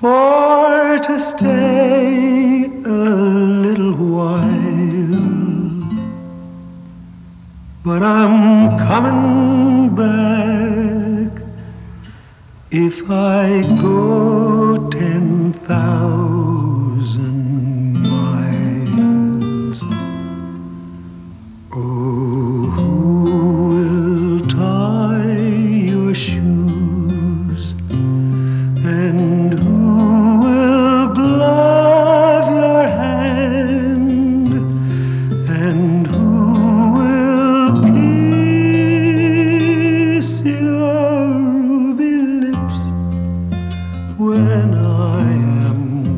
for to stay a little while, but I'm coming back if I go 10,000 miles. Oh, who will tie your shoes, and who will glove your hand, and who will kiss your ruby lips when I am